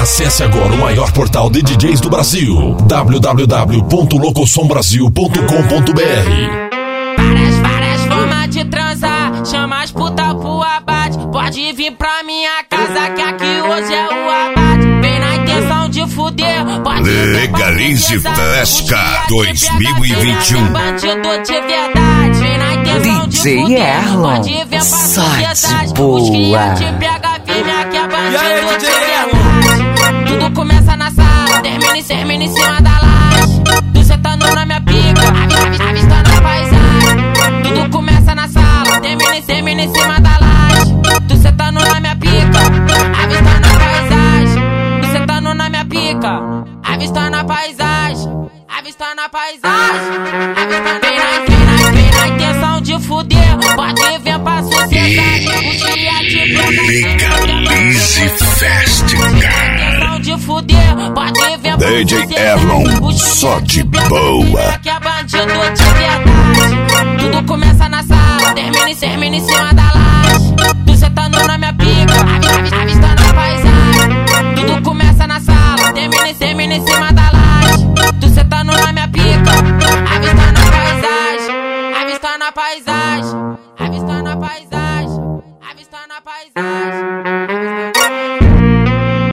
Acesse agora o maior portal de DJs do Brasil, www.locosombrasil.com.br. Várias formas de transar, chama as puta pro abate. Pode vir pra minha casa que aqui hoje é o abate. Vem na intenção de fuder, pode Legalize Fresca 2021. Bandido de verdade, vem na intenção de fuder, pode vir pra sociedade. Os cria te pega firme, aqui é bandido de verdade. Tudo começa na sala, termina em cima da laje. Tu sentando na minha pica, avistando a paisagem. Tudo começa na sala, termina em cima da laje. Tu sentando na minha pica, avistando a paisagem. Tu sentando na minha pica, avistando a paisagem. Avistando a paisagem, vem na intenção de fuder, pode vir pra sociedade. Legalize Fresca. De fuder, pode ver DJ Erlon, só de boa. Que é bandido de verdade. Tudo começa na sala, termina em cima da laje. Tu sentando na minha pica, avistando a paisagem. Tudo começa na sala, termina em cima da laje. Tu sentando na minha pica, avistando a paisagem. Avistando a paisagem.